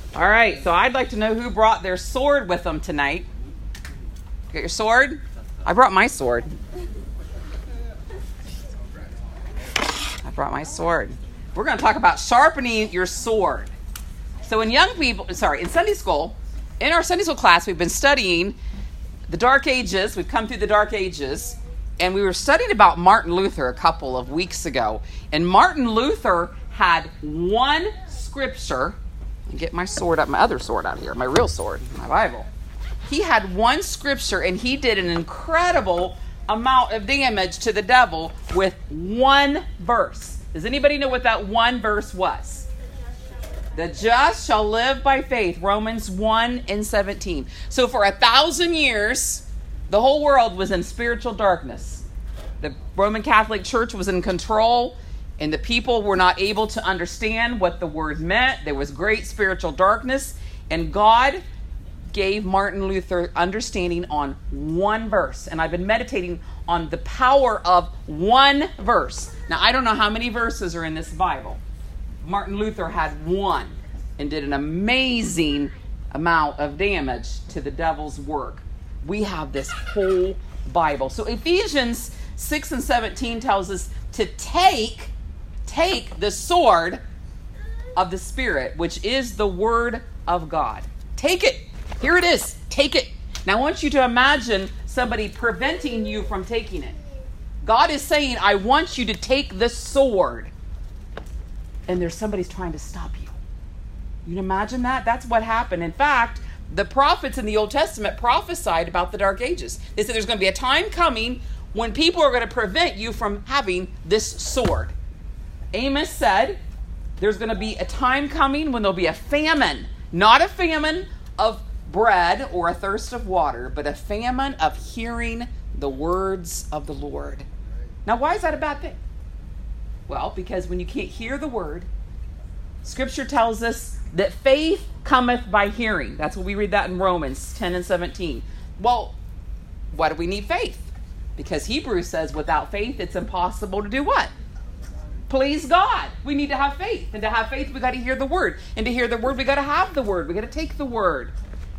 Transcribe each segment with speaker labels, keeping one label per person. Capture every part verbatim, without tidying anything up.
Speaker 1: All right, so I'd like to know who brought their sword with them tonight. You got your sword? I brought my sword. I brought my sword. We're going to talk about sharpening your sword. So in young people, sorry, in Sunday school, in our Sunday school class, we've been studying the Dark Ages. We've come through the Dark Ages, and we were studying about Martin Luther a couple of weeks ago. And Martin Luther had one scripture. I'll get my sword up, my other sword out here, my real sword, my Bible. He had one scripture, and he did an incredible amount of damage to the devil with one verse. Does anybody know what that one verse was? The just shall live by faith, Romans one and seventeen. So for a thousand years, the whole world was in spiritual darkness. The Roman Catholic Church was in control, and the people were not able to understand what the word meant. There was great spiritual darkness, and God gave Martin Luther understanding on one verse. And I've been meditating on the power of one verse. Now, I don't know how many verses are in this Bible. Martin Luther had one and did an amazing amount of damage to the devil's work. We have this whole Bible. So Ephesians six and seventeen tells us to take Take the sword of the Spirit, which is the Word of God. Take it. Here it is. Take it. Now I want you to imagine somebody preventing you from taking it. God is saying, I want you to take the sword. And there's somebody's trying to stop you. You can imagine that? That's what happened. In fact, the prophets in the Old Testament prophesied about the Dark Ages. They said there's going to be a time coming when people are going to prevent you from having this sword. Amos said there's going to be a time coming when there'll be a famine, not a famine of bread or a thirst of water, but a famine of hearing the words of the Lord. Now, why is that a bad thing? Well, because when you can't hear the word, Scripture tells us that faith cometh by hearing. That's what we read that in Romans ten and seventeen. Well, why do we need faith? Because Hebrews says without faith, it's impossible to do what? Please God. We need to have faith. And to have faith, we got to hear the word. And to hear the word, we got to have the word. We got to take the word.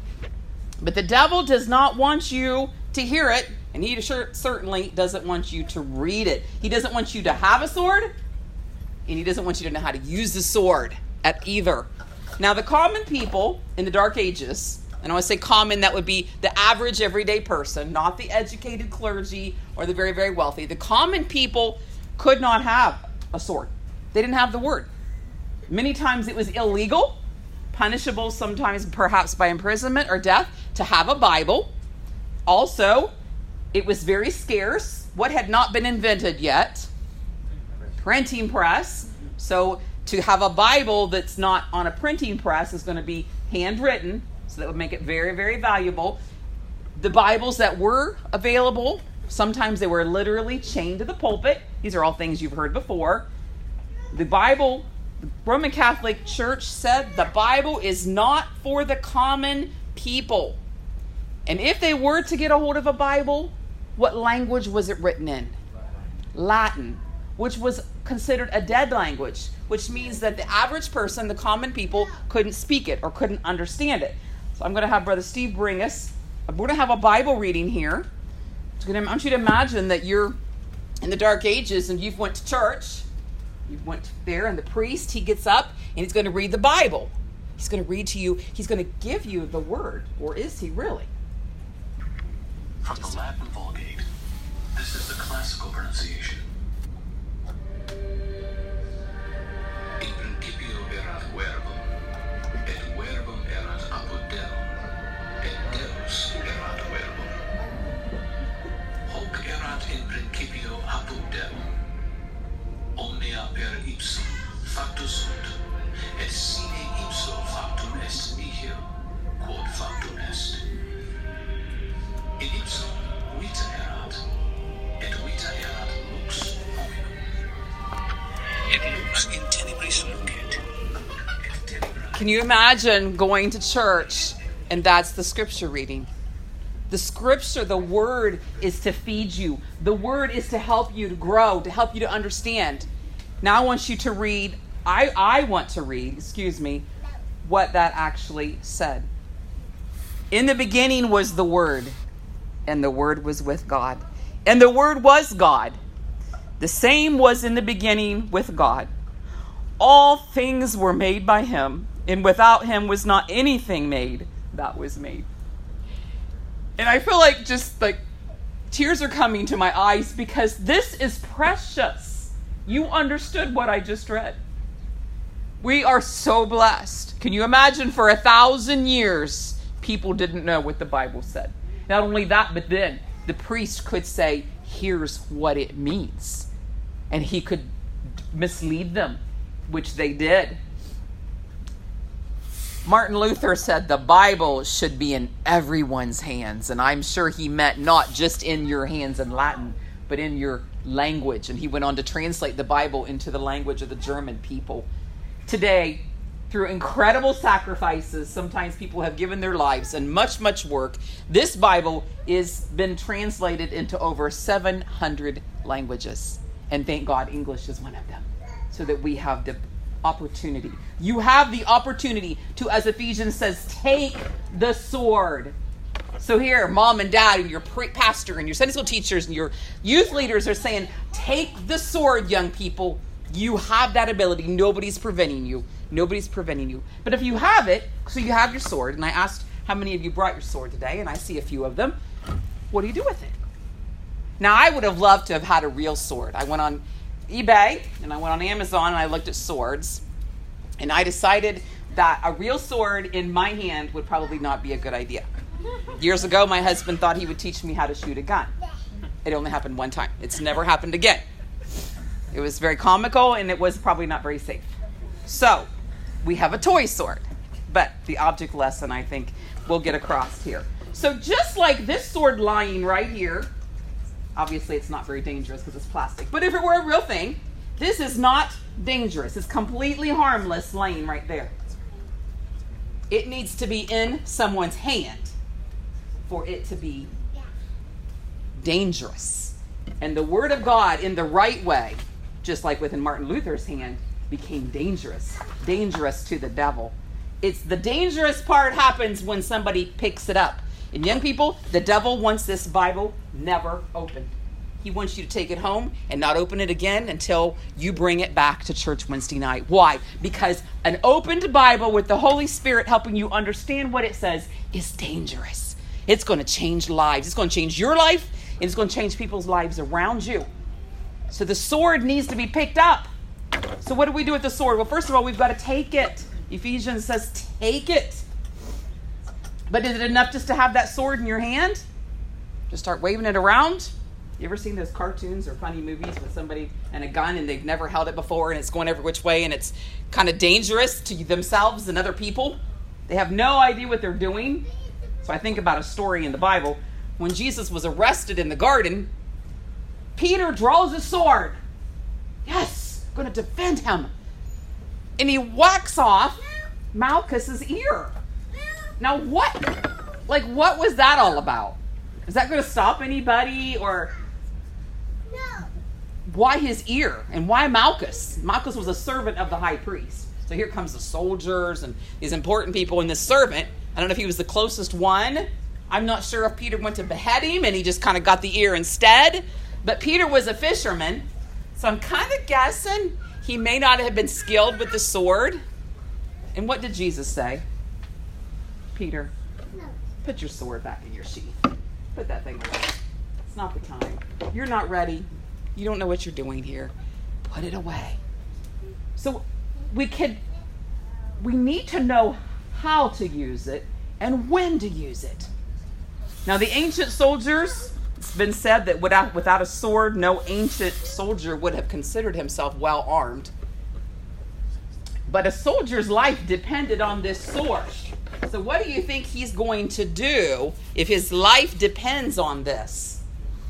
Speaker 1: But the devil does not want you to hear it. And he sure, certainly doesn't want you to read it. He doesn't want you to have a sword. And he doesn't want you to know how to use the sword at either. Now, the common people in the Dark Ages, and I want to say common, that would be the average everyday person, not the educated clergy or the very, very wealthy. The common people could not have a sword. They didn't have the word. Many times it was illegal, punishable sometimes perhaps by imprisonment or death, to have a Bible. Also, it was very scarce. What had not been invented yet? Printing press. So to have a Bible that's not on a printing press is going to be handwritten, so that would make it very, very valuable. The Bibles that were available, sometimes they were literally chained to the pulpit. These are all things you've heard before. The Bible, the Roman Catholic Church said the Bible is not for the common people. And if they were to get a hold of a Bible, what language was it written in? Latin, which was considered a dead language, which means that the average person, the common people, couldn't speak it or couldn't understand it. So I'm going to have Brother Steve bring us, we're going to have a Bible reading here. I want you to imagine that you're in the Dark Ages and you've went to church. You went there and the priest, he gets up and he's going to read the Bible. He's going to read to you. He's going to give you the word. Or is he really?
Speaker 2: From the Latin Vulgate, this is the classical pronunciation. In principio erat verbum, et verbum erat apud Deum, et Deus erat verbum. Hoc erat in principio apud Deum. Omnia per ipsum factus sunt, et sine ipso factum est nihil, quod factum est. In ipsum vita erat, et vita erat lux hominum. Et lux in tenebris lucet, et tenebra.
Speaker 1: Can you imagine going to church and that's the scripture reading? The scripture, the word is to feed you. The word is to help you to grow, to help you to understand. Now I want you to read, I, I want to read, excuse me, what that actually said. In the beginning was the Word, and the Word was with God. And the Word was God. The same was in the beginning with God. All things were made by him, and without him was not anything made that was made. And I feel like just like tears are coming to my eyes because this is precious. You understood what I just read. We are so blessed. Can you imagine for a thousand years, people didn't know what the Bible said. Not only that, but then the priest could say, here's what it means. And he could mislead them, which they did. Martin Luther said the Bible should be in everyone's hands. And I'm sure he meant not just in your hands in Latin, but in your language. And he went on to translate the Bible into the language of the German people. Today, through incredible sacrifices, sometimes people have given their lives and much, much work. This Bible has been translated into over seven hundred languages. And thank God English is one of them, so that we have the opportunity. You have the opportunity to, as Ephesians says, take the sword. So here, mom and dad and your pastor and your Sunday school teachers and your youth leaders are saying, take the sword, young people. You have that ability. Nobody's preventing you. Nobody's preventing you. But if you have it, so you have your sword, and I asked how many of you brought your sword today, and I see a few of them. What do you do with it? Now, I would have loved to have had a real sword. I went on eBay, and I went on Amazon, and I looked at swords, and I decided that a real sword in my hand would probably not be a good idea. Years ago, my husband thought he would teach me how to shoot a gun. It only happened one time. It's never happened again. It was very comical, and it was probably not very safe. So, we have a toy sword, but the object lesson, I think, we'll get across here. So just like this sword lying right here, obviously it's not very dangerous because it's plastic, but if it were a real thing, this is not dangerous. It's completely harmless laying right there. It needs to be in someone's hand for it to be dangerous. And the Word of God in the right way, just like within Martin Luther's hand, became dangerous. Dangerous to the devil. It's the dangerous part happens when somebody picks it up. And young people, the devil wants this Bible never opened. He wants you to take it home and not open it again until you bring it back to church Wednesday night. Why? Because an opened Bible with the Holy Spirit helping you understand what it says is dangerous. It's going to change lives. It's going to change your life, and it's going to change people's lives around you. So the sword needs to be picked up. So what do we do with the sword? Well, first of all, we've got to take it. Ephesians says, take it. But is it enough just to have that sword in your hand? Just start waving it around? You ever seen those cartoons or funny movies with somebody and a gun and they've never held it before and it's going every which way and it's kind of dangerous to themselves and other people? They have no idea what they're doing. So I think about a story in the Bible. When Jesus was arrested in the garden, Peter draws a sword. Yes, I'm going to defend him. And he whacks off Malchus's ear. Now what, like what was that all about? Is that going to stop anybody? Or
Speaker 3: No.
Speaker 1: why his ear? And why Malchus? Malchus was a servant of the high priest. So here comes the soldiers and these important people. And this servant, I don't know if he was the closest one. I'm not sure if Peter went to behead him and he just kind of got the ear instead. But Peter was a fisherman. So I'm kind of guessing he may not have been skilled with the sword. And what did Jesus say? Peter,
Speaker 3: No.
Speaker 1: put your sword back in your sheath. Put that thing away. It's not the time. You're not ready. You don't know what you're doing here. Put it away. So we could, we need to know how to use it and when to use it. Now the ancient soldiers, it's been said that without, without a sword, no ancient soldier would have considered himself well armed. But a soldier's life depended on this sword. So what do you think he's going to do if his life depends on this?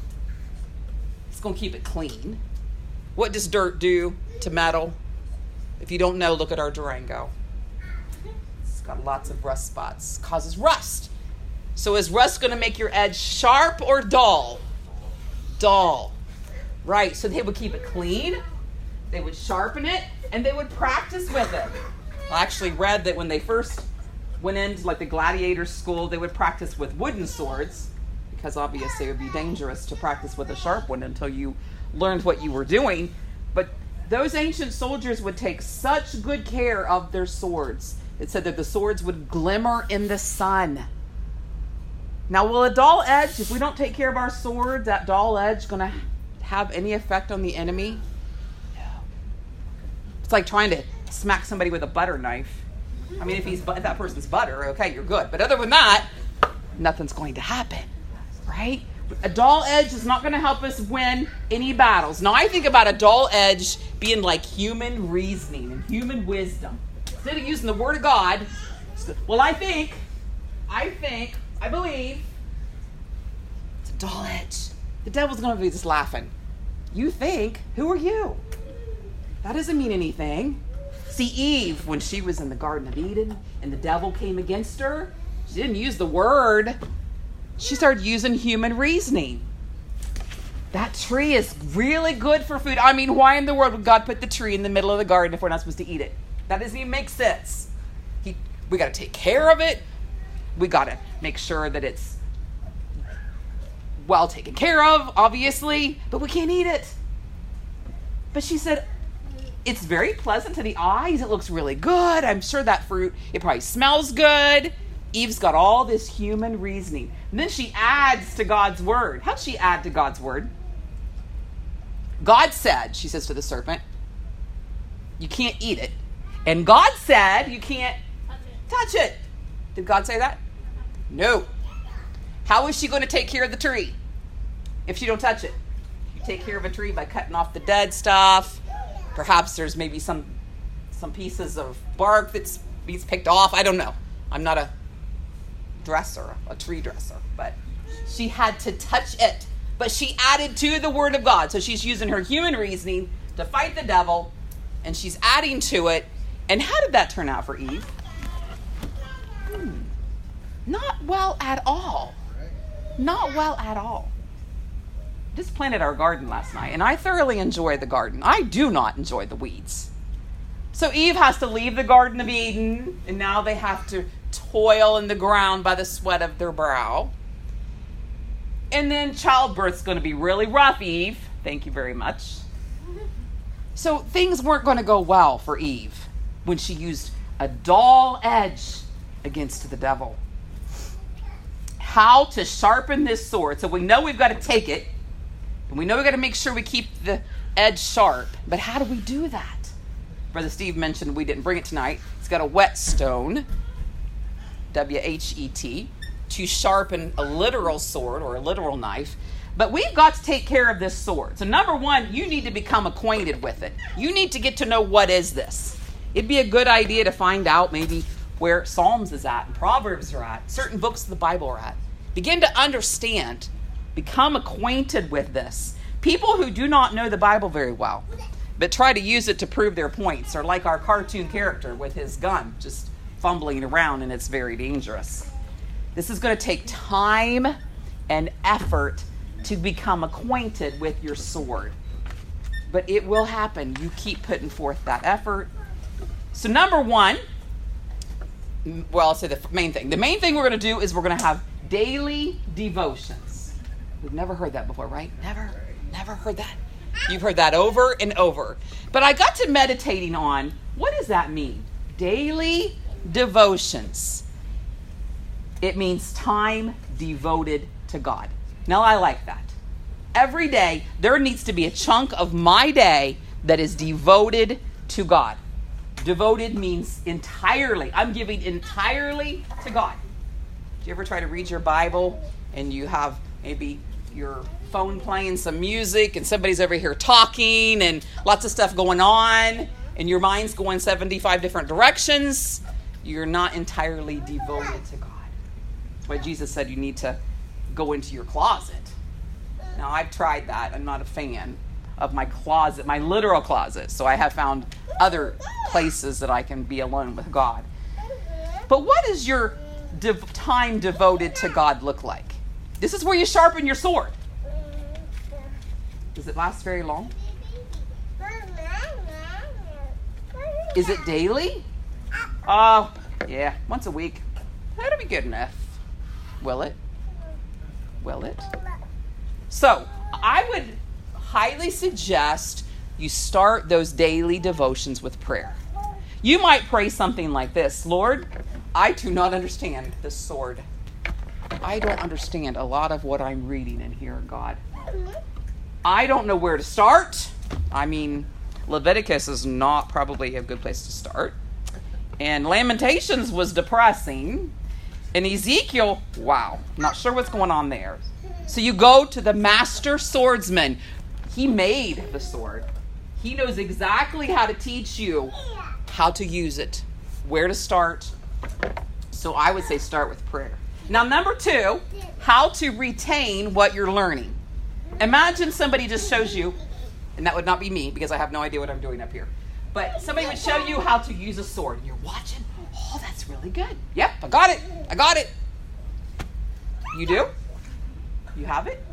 Speaker 1: He's going to keep it clean. What does dirt do to metal? If you don't know, look at our Durango. It's got lots of rust spots. It causes rust. So is rust going to make your edge sharp or dull? Dull. Right, so they would keep it clean. They would sharpen it, and they would practice with it. I actually read that when they first went into like the gladiator school, they would practice with wooden swords because obviously it would be dangerous to practice with a sharp one until you learned what you were doing. But those ancient soldiers would take such good care of their swords. It said that the swords would glimmer in the sun. Now, will a dull edge, if we don't take care of our sword, that dull edge going to have any effect on the enemy? No. It's like trying to smack somebody with a butter knife. I mean, if he's if that person's butter, okay, you're good. But other than that, nothing's going to happen, right? A dull edge is not going to help us win any battles. Now, I think about a dull edge being like human reasoning and human wisdom. Instead of using the Word of God, well, I think, I think, I believe, it's a dull edge. The devil's going to be just laughing. You think? Who are you? That doesn't mean anything. See, Eve, when she was in the Garden of Eden and the devil came against her, she didn't use the Word. She started using human reasoning. That tree is really good for food. I mean, why in the world would God put the tree in the middle of the garden if we're not supposed to eat it? That doesn't even make sense. He, we got to take care of it. We got to make sure that it's well taken care of, obviously, but we can't eat it. But she said, it's very pleasant to the eyes. It looks really good. I'm sure that fruit, it probably smells good. Eve's got all this human reasoning. And then she adds to God's word. How'd she add to God's word? God said, she says to the serpent, you can't eat it. And God said, you can't touch it. Did God say that? No. How is she going to take care of the tree if she don't touch it? You take care of a tree by cutting off the dead stuff. Perhaps there's maybe some some pieces of bark that's being picked off. I don't know. I'm not a dresser, a tree dresser. But she had to touch it. But she added to the Word of God. So she's using her human reasoning to fight the devil. And she's adding to it. And how did that turn out for Eve? Hmm. Not well at all. Not well at all. Just planted our garden last night, and I thoroughly enjoy the garden. I do not enjoy the weeds. So Eve has to leave the Garden of Eden, and now they have to toil in the ground by the sweat of their brow. And then childbirth's going to be really rough, Eve. Thank you very much. So things weren't going to go well for Eve when she used a dull edge against the devil. How to sharpen this sword. So we know we've got to take it. And we know we've got to make sure we keep the edge sharp. But how do we do that? Brother Steve mentioned we didn't bring it tonight. It's got a whetstone, W H E T, to sharpen a literal sword or a literal knife. But we've got to take care of this sword. So number one, you need to become acquainted with it. You need to get to know what is this. It'd be a good idea to find out maybe where Psalms is at and Proverbs are at, certain books of the Bible are at. Begin to understand. Become acquainted with this. People who do not know the Bible very well, but try to use it to prove their points, are like our cartoon character with his gun, just fumbling around, and it's very dangerous. This is going to take time and effort to become acquainted with your sword. But it will happen. You keep putting forth that effort. So number one, well, I'll say the main thing. The main thing we're going to do is we're going to have daily devotions. We've never heard that before, right? Never, never heard that. You've heard that over and over. But I got to meditating on, what does that mean? Daily devotions. It means time devoted to God. Now, I like that. Every day, there needs to be a chunk of my day that is devoted to God. Devoted means entirely. I'm giving entirely to God. Do you ever try to read your Bible and you have maybe your phone playing some music and somebody's over here talking and lots of stuff going on and your mind's going seventy-five different directions? You're not entirely devoted to God. That's why Jesus said you need to go into your closet. Now, I've tried that. I'm not a fan of my closet, my literal closet. So I have found other places that I can be alone with God. But what does your dev- time devoted to God look like? This is where you sharpen your sword. Does it last very long? Is it daily? Oh, yeah, once a week. That'll be good enough. Will it? Will it? So, I would highly suggest you start those daily devotions with prayer. You might pray something like this: Lord, I do not understand this sword. I don't understand a lot of what I'm reading in here, God. I don't know where to start. I mean, Leviticus is not probably a good place to start. And Lamentations was depressing. And Ezekiel, wow, not sure what's going on there. So you go to the master swordsman. He made the sword. He knows exactly how to teach you how to use it, where to start. So I would say start with prayer. Now, number two, how to retain what you're learning. Imagine somebody just shows you, and that would not be me because I have no idea what I'm doing up here, but somebody would show you how to use a sword. And you're watching, oh, that's really good. Yep, I got it. I got it. You do? You have it?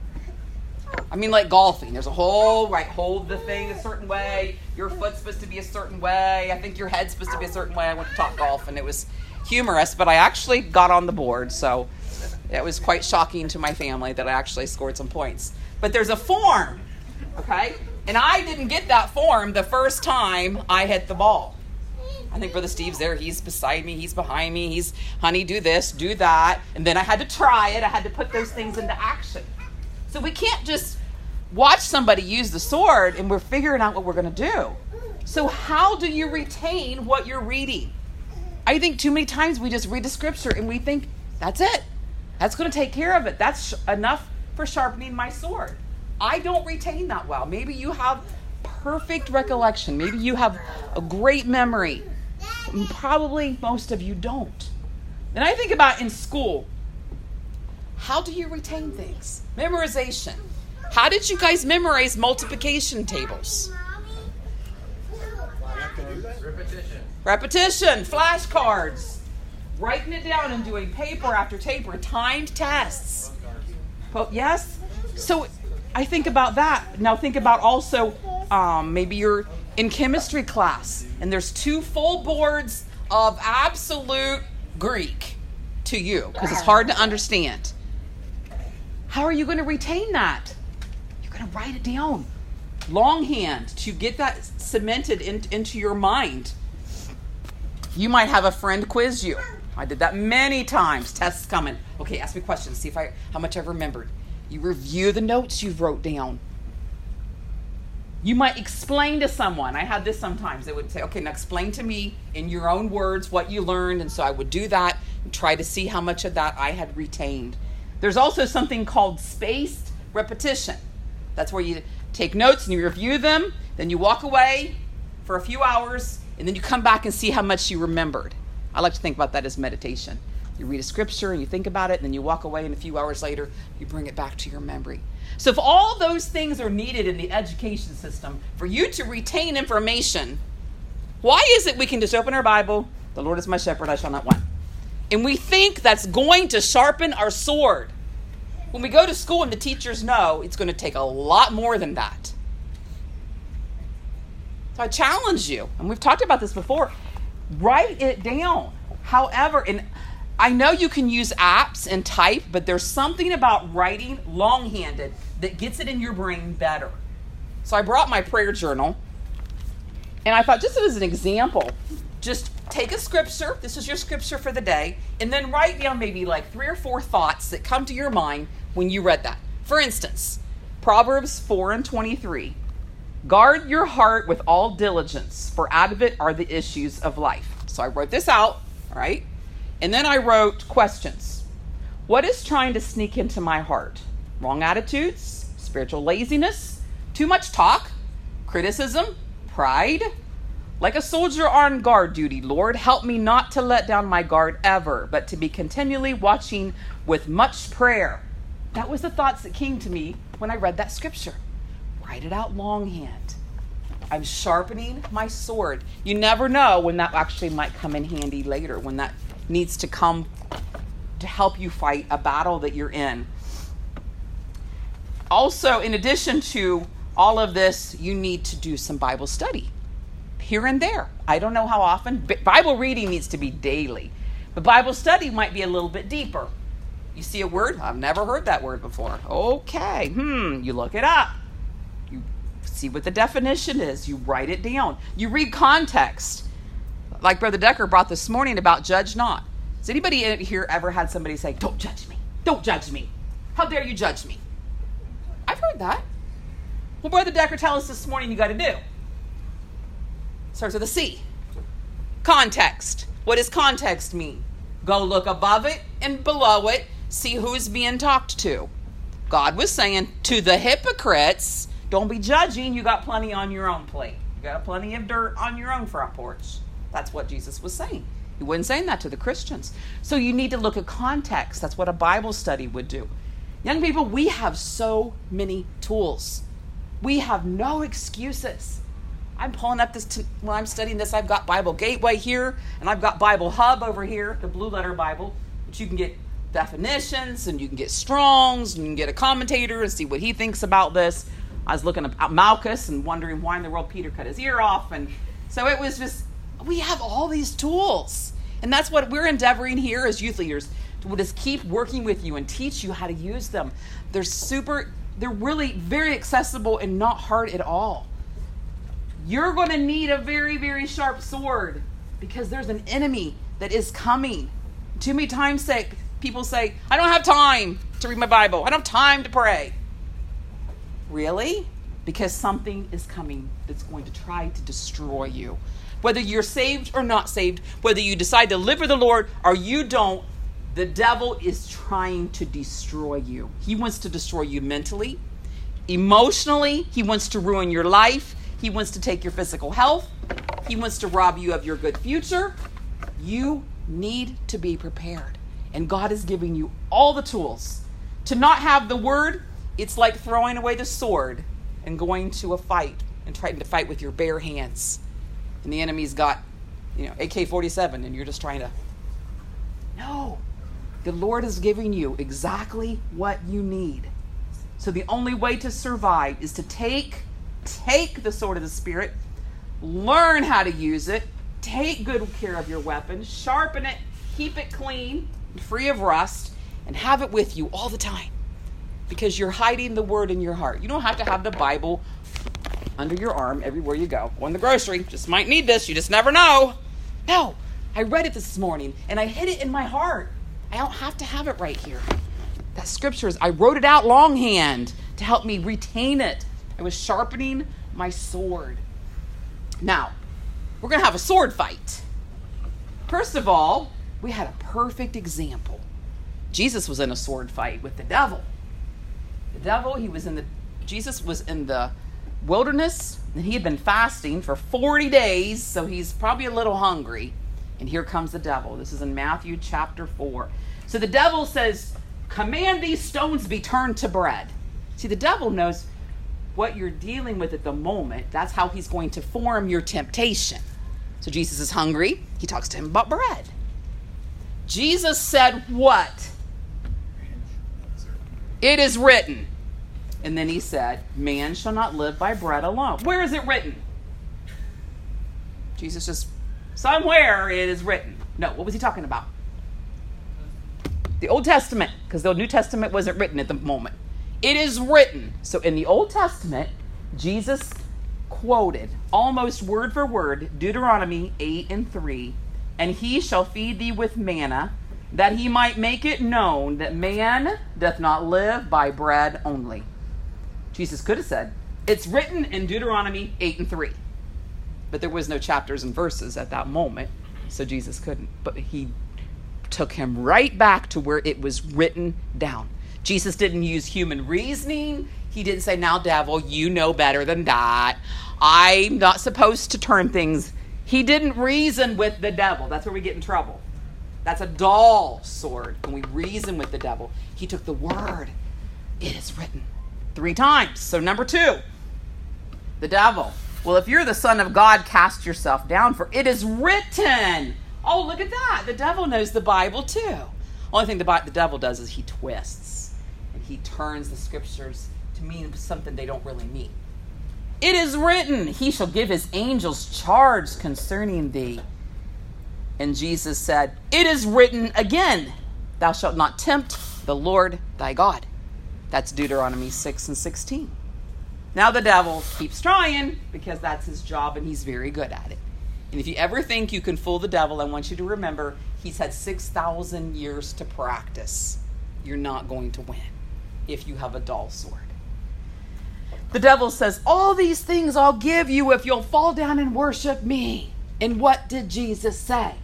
Speaker 1: I mean, like golfing. There's a whole, right, hold the thing a certain way. Your foot's supposed to be a certain way. I think your head's supposed to be a certain way. I went to Top Golf, and it was humorous, but I actually got on the board, so it was quite shocking to my family that I actually scored some points. But there's a form, okay? And I didn't get that form the first time I hit the ball. I think Brother Steve's there. He's beside me. He's behind me. He's, honey, do this, do that. And then I had to try it. I had to put those things into action. So we can't just watch somebody use the sword and we're figuring out what we're going to do. So how do you retain what you're reading? I think too many times we just read the scripture and we think, that's it. That's going to take care of it. That's sh- enough for sharpening my sword. I don't retain that well. Maybe you have perfect recollection. Maybe you have a great memory. Probably most of you don't. And I think about in school, how do you retain things? Memorization. How did you guys memorize multiplication tables?
Speaker 4: Repetition.
Speaker 1: Repetition. Flashcards. Writing it down and doing paper after paper. Timed tests. Well, yes. So I think about that. Now think about also um, maybe you're in chemistry class and there's two full boards of absolute Greek to you because it's hard to understand. How are you going to retain that? You're going to write it down. Longhand to get that cemented in, into your mind. You might have a friend quiz you. I did that many times. Tests coming. Okay, ask me questions. See if I how much I've remembered. You review the notes you wrote down. You might explain to someone. I had this sometimes. They would say, okay, now explain to me in your own words what you learned. And so I would do that and try to see how much of that I had retained. There's also something called spaced repetition. That's where you take notes and you review them. Then you walk away for a few hours. And then you come back and see how much you remembered. I like to think about that as meditation. You read a scripture and you think about it. And then you walk away and a few hours later, you bring it back to your memory. So if all those things are needed in the education system for you to retain information, why is it we can just open our Bible, the Lord is my shepherd, I shall not want, and we think that's going to sharpen our sword? When we go to school and the teachers know it's going to take a lot more than that. So I challenge you, and we've talked about this before, write it down. However, and I know you can use apps and type, but there's something about writing long-handed that gets it in your brain better. So I brought my prayer journal, and I thought, just as an example, just take a scripture, this is your scripture for the day, and then write down maybe like three or four thoughts that come to your mind when you read that. For instance, Proverbs four and twenty-three. Guard your heart with all diligence, for out of it are the issues of life. So I wrote this out, all right? And then I wrote questions. What is trying to sneak into my heart? Wrong attitudes, spiritual laziness, too much talk, criticism, pride. Like a soldier on guard duty, Lord, help me not to let down my guard ever, but to be continually watching with much prayer. That was the thoughts that came to me when I read that scripture. Write it out longhand. I'm sharpening my sword. You never know when that actually might come in handy later, when that needs to come to help you fight a battle that you're in. Also, in addition to all of this, you need to do some Bible study. here and there. I don't know how often. Bible reading needs to be daily. But Bible study might be a little bit deeper. You see a word? I've never heard that word before. Okay. Hmm. You look it up. You see what the definition is. You write it down. You read context. Like Brother Decker brought this morning about judge not. Has anybody here ever had somebody say, don't judge me. Don't judge me. How dare you judge me? I've heard that. Well, Brother Decker, tell us this morning you got to do. Starts with a C. Context. What does context mean? Go look above it and below it. See who's being talked to. God was saying to the hypocrites, don't be judging. You got plenty on your own plate. You got plenty of dirt on your own front porch. That's what Jesus was saying. He wasn't saying that to the Christians. So you need to look at context. That's what a Bible study would do. Young people, we have so many tools. We have no excuses. I'm pulling up this, t- when I'm studying this, I've got Bible Gateway here, and I've got Bible Hub over here, the Blue Letter Bible, which you can get definitions, and you can get Strong's, and you can get a commentator and see what he thinks about this. I was looking at Malchus and wondering why in the world Peter cut his ear off. And so it was just, we have all these tools. And that's what we're endeavoring here as youth leaders, to just keep working with you and teach you how to use them. They're super, they're really very accessible and not hard at all. You're going to need a very, very sharp sword because there's an enemy that is coming. Too many times say, people say, I don't have time to read my Bible. I don't have time to pray. Really? Because something is coming that's going to try to destroy you. Whether you're saved or not saved, whether you decide to live for the Lord or you don't, the devil is trying to destroy you. He wants to destroy you mentally, emotionally. He wants to ruin your life. He wants to take your physical health. He wants to rob you of your good future. You need to be prepared. And God is giving you all the tools. To not have the word, it's like throwing away the sword and going to a fight and trying to fight with your bare hands. And the enemy's got, you know, A K forty-seven and you're just trying to... No. The Lord is giving you exactly what you need. So the only way to survive is to take... Take the sword of the Spirit, learn how to use it, take good care of your weapon, sharpen it, keep it clean, free of rust, and have it with you all the time because you're hiding the word in your heart. You don't have to have the Bible under your arm everywhere you go. Go in the grocery, just might need this, you just never know. No, I read it this morning and I hid it in my heart. I don't have to have it right here. That scripture is, I wrote it out longhand to help me retain it. I was sharpening my sword. Now, we're going to have a sword fight. First of all, we had a perfect example. Jesus was in a sword fight with the devil. The devil, he was in the, Jesus was in the wilderness, and he had been fasting for forty days, so he's probably a little hungry. And here comes the devil. This is in Matthew chapter four. So the devil says, command these stones be turned to bread. See, the devil knows what you're dealing with at the moment. That's how he's going to form your temptation. So Jesus is hungry. He talks to him about bread. Jesus said what? It is written. And then he said, man shall not live by bread alone. Where is it written? Jesus just, somewhere it is written. No, what was he talking about? The Old Testament, because the New Testament wasn't written at the moment. It is written. So in the Old Testament, Jesus quoted almost word for word Deuteronomy eight and three. And he shall feed thee with manna, that he might make it known that man doth not live by bread only. Jesus could have said, it's written in Deuteronomy eight and three. But there was no chapters and verses at that moment, so Jesus couldn't. But he took him right back to where it was written down. Jesus didn't use human reasoning. He didn't say, now, devil, you know better than that. I'm not supposed to turn things. He didn't reason with the devil. That's where we get in trouble. That's a dull sword when we reason with the devil. He took the word. It is written three times. So number two, the devil. Well, if you're the Son of God, cast yourself down, for it is written. Oh, look at that. The devil knows the Bible too. Only thing the, the devil does is he twists. And he turns the scriptures to mean something they don't really mean. It is written, he shall give his angels charge concerning thee. And Jesus said, it is written again, thou shalt not tempt the Lord thy God. That's Deuteronomy six and sixteen. Now the devil keeps trying because that's his job and he's very good at it. And if you ever think you can fool the devil, I want you to remember he's had six thousand years to practice. You're not going to win if you have a dull sword. The devil says, all these things I'll give you if you'll fall down and worship me. And what did Jesus say?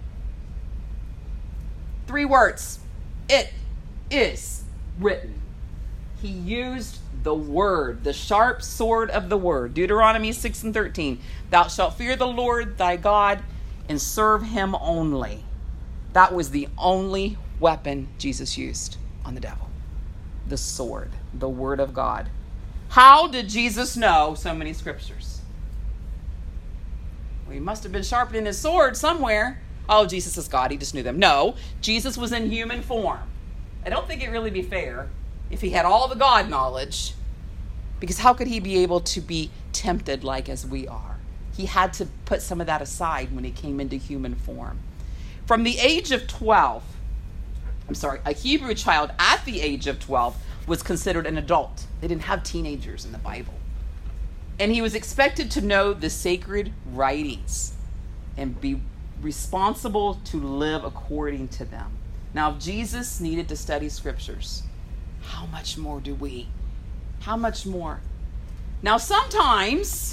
Speaker 1: Three words. It is written. He used the word, the sharp sword of the word. Deuteronomy six and thirteen. Thou shalt fear the Lord thy God and serve him only. That was the only weapon Jesus used on the devil. The sword, the word of God. How did Jesus know so many scriptures? Well, he must have been sharpening his sword somewhere. Oh, Jesus is God. He just knew them. No, Jesus was in human form. I don't think it really be fair if he had all the God knowledge, because how could he be able to be tempted like as we are? He had to put some of that aside when he came into human form. From the age of twelve, I'm sorry, a Hebrew child at the age of twelve was considered an adult. They didn't have teenagers in the Bible. And he was expected to know the sacred writings and be responsible to live according to them. Now, if Jesus needed to study scriptures, how much more do we? How much more? Now, sometimes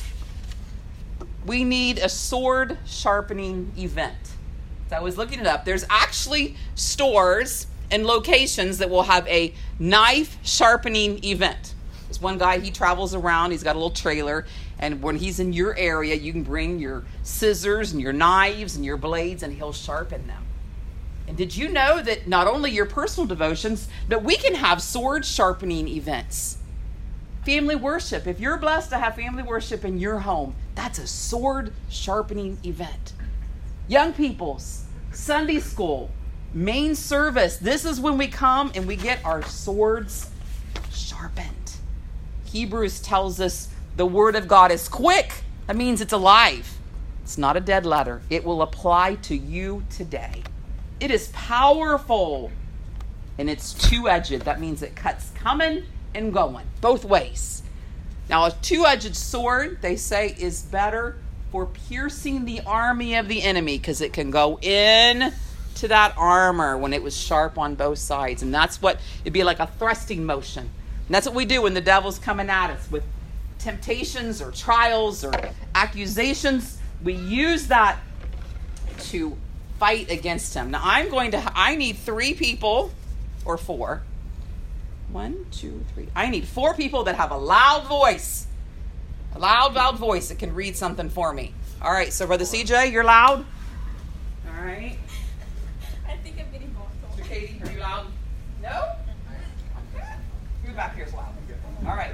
Speaker 1: we need a sword sharpening event. So I was looking it up. There's actually stores and locations that will have a knife sharpening event. There's one guy, he travels around, he's got a little trailer, and when he's in your area, you can bring your scissors and your knives and your blades, and he'll sharpen them. And did you know that not only your personal devotions, but we can have sword sharpening events? Family worship. If you're blessed to have family worship in your home, that's a sword sharpening event. Young people's Sunday school, main service. This is when we come and we get our swords sharpened. Hebrews tells us the word of God is quick. That means it's alive. It's not a dead letter. It will apply to you today. It is powerful. And it's two-edged. That means it cuts coming and going, both ways. Now, a two-edged sword, they say, is better for piercing the army of the enemy because it can go in to that armor when it was sharp on both sides. And that's what, it'd be like a thrusting motion. And that's what we do when the devil's coming at us with temptations or trials or accusations. We use that to fight against him. Now, I'm going to, I need three people or four. One, two, three. I need four people that have a loud voice. A loud, loud voice that can read something for me. All right, so Brother C J, you're loud? All right.
Speaker 3: I think I'm getting both.
Speaker 1: So Katie, are you loud? No? Okay. Who back here is loud? All right.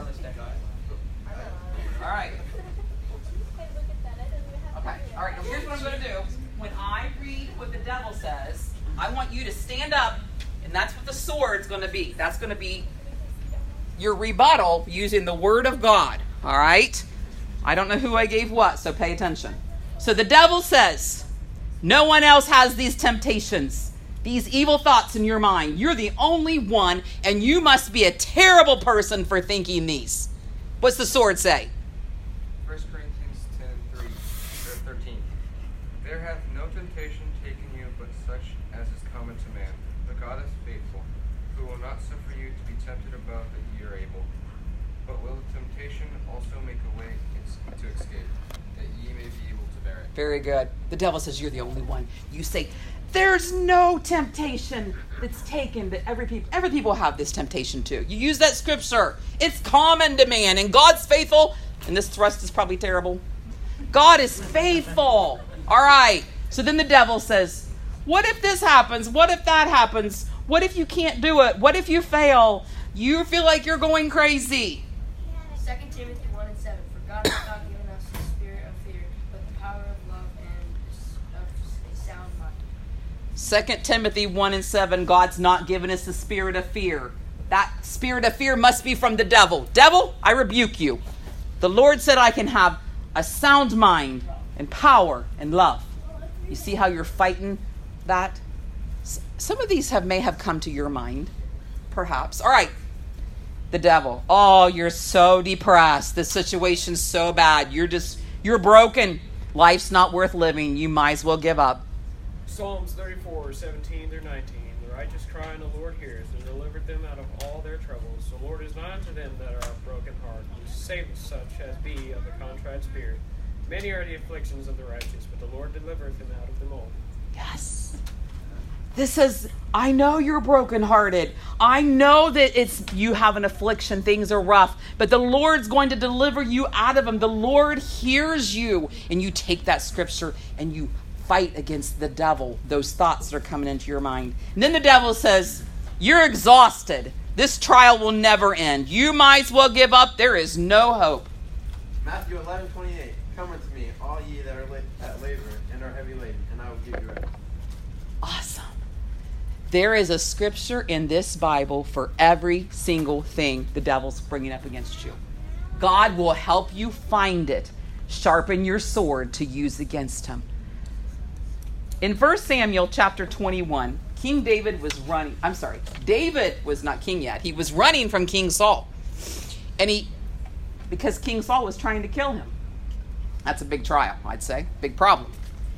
Speaker 1: All right. Okay. All right, now here's what I'm going to do. When I read what the devil says, I want you to stand up, and that's what the sword's going to be. That's going to be your rebuttal using the word of God. All right? I don't know who I gave what, so pay attention. So the devil says, no one else has these temptations, these evil thoughts in your mind. You're the only one, and you must be a terrible person for thinking these. What's the sword say?
Speaker 4: First Corinthians ten and three, or thirteen. There hath no temptation taken you but such as is common to man. But God is faithful, who will not suffer you to be tempted above that ye are able, but will the temptation also make a way to escape, that ye may be able to bear it.
Speaker 1: Very good. The devil says you're the only one. You say, there's no temptation that's taken, that every people, every people have this temptation too. You use that scripture. It's common to man, and God's faithful. And this thrust is probably terrible. God is faithful. All right. So then the devil says, what if this happens? What if that happens? What if you can't do it? What if you fail? You feel like you're going crazy.
Speaker 3: Second Timothy one and seven. For God has not given us the spirit of fear, but the power of love and of a sound mind.
Speaker 1: Second Timothy one and seven. God's not given us the spirit of fear. That spirit of fear must be from the devil. Devil, I rebuke you. The Lord said I can have a sound mind and power and love. You see how you're fighting that? Some of these have may have come to your mind, perhaps. All right. The devil. Oh, you're so depressed. This situation's so bad. You're just, you're broken. Life's not worth living. You might as well give up.
Speaker 5: Psalms thirty-four, seventeen through nineteen. The righteous cry, and the Lord hears, and delivered them out of all their troubles. The Lord is nigh unto them that are of broken heart, and saveth such as be of a contrite spirit. Many are the afflictions of the righteous, but the Lord delivereth him out of them all.
Speaker 1: Yes. This says, I know you're brokenhearted. I know that it's you have an affliction. Things are rough. But the Lord's going to deliver you out of them. The Lord hears you. And you take that scripture and you fight against the devil, those thoughts that are coming into your mind. And then the devil says, you're exhausted. This trial will never end. You might as well give up. There is no hope.
Speaker 6: Matthew eleven twenty-eight. Come unto me, all ye that are la- that labor and are heavy laden, and I will give you rest.
Speaker 1: Awesome. There is a scripture in this Bible for every single thing the devil's bringing up against you. God will help you find it. Sharpen your sword to use against him. In First Samuel chapter twenty-one, King David was running. I'm sorry. David was not king yet. He was running from King Saul. And he, because King Saul was trying to kill him. That's a big trial, I'd say. Big problem.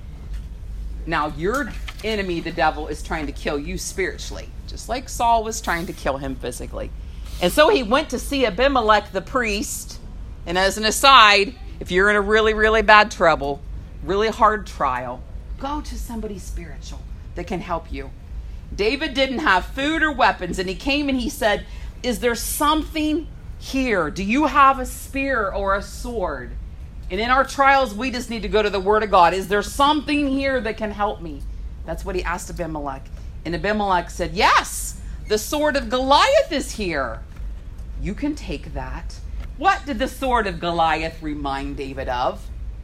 Speaker 1: Now, your enemy, the devil, is trying to kill you spiritually, just like Saul was trying to kill him physically. And so he went to see Abimelech the priest. And as an aside, if you're in a really, really bad trouble, really hard trial, go to somebody spiritual that can help you. David didn't have food or weapons, and he came and he said, is there something here? Do you have a spear or a sword? And in our trials, we just need to go to the Word of God. Is there something here that can help me? That's what he asked Abimelech. And Abimelech said, yes, the sword of Goliath is here. You can take that. What did the sword of Goliath remind David of?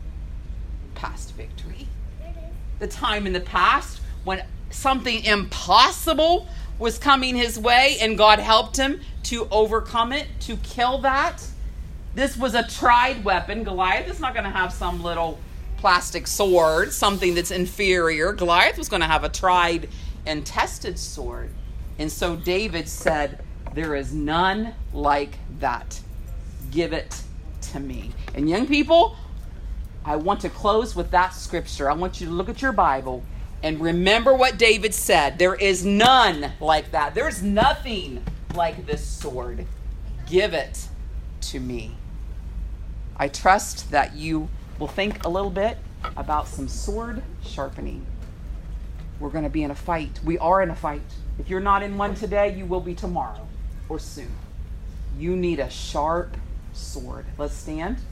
Speaker 1: Past victory. The time in the past when something impossible was coming his way and God helped him to overcome it, to kill that. This was a tried weapon. Goliath is not going to have some little plastic sword, something that's inferior. Goliath was going to have a tried and tested sword. And so David said, there is none like that. Give it to me. And young people, I want to close with that scripture. I want you to look at your Bible and remember what David said. There is none like that. There's nothing like this sword. Give it to me. I trust that you will think a little bit about some sword sharpening. We're going to be in a fight. We are in a fight. If you're not in one today, you will be tomorrow or soon. You need a sharp sword. Let's stand.